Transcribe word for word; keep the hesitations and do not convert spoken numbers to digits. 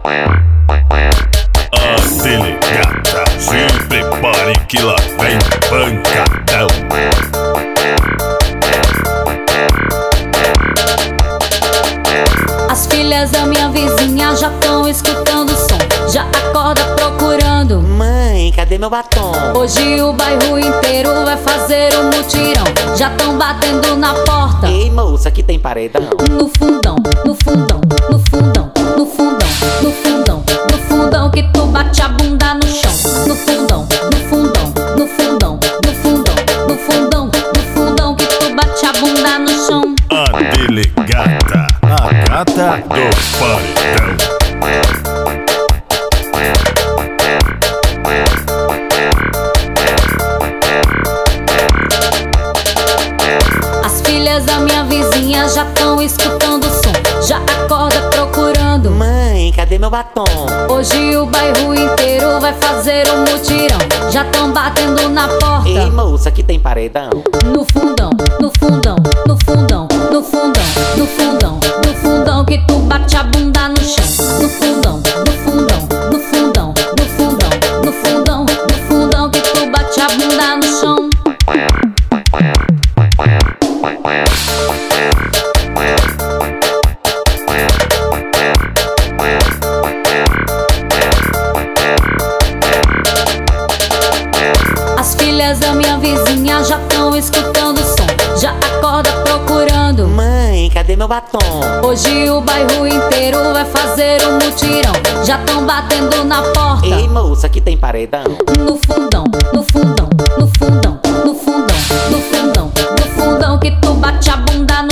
A delegada, se prepare que lá vem pancadão. As filhas da minha vizinha já tão escutando o som, já acorda procurando: mãe, cadê meu batom? Hoje o bairro inteiro vai fazer um mutirão. Já tão batendo na porta. Ei, moça, aqui tem paredão. No fundão, no fundão, no fundão, no fundão, no fundão, no fundão que tu bate a bunda no chão. No fundão, no fundão, no fundão, no fundão, no fundão, no fundão que tu bate a bunda no chão. A delegada, a gata do paredão. As filhas da minha vizinha já tão escutando o som, já acorda procurando: mãe, cadê meu batom? Hoje o bairro inteiro vai fazer um mutirão. Já tão batendo na porta. Ei, moça, aqui tem paredão. No fundão, no fundão, no fundão, no fundão, no fundão, no fundão que tu bate a bunda no chão. No fundão, no fundão, no fundão, no fundão, no fundão, no fundão que tu bate a bunda no chão. As filhas da minha vizinha já tão escutando o som, já acorda procurando: mãe, cadê meu batom? Hoje o bairro inteiro vai fazer um mutirão. Já tão batendo na porta. Ei, moça, aqui tem paredão. No fundão, no fundão, no fundão, no fundão, no fundão, no fundão que tu bate a bunda no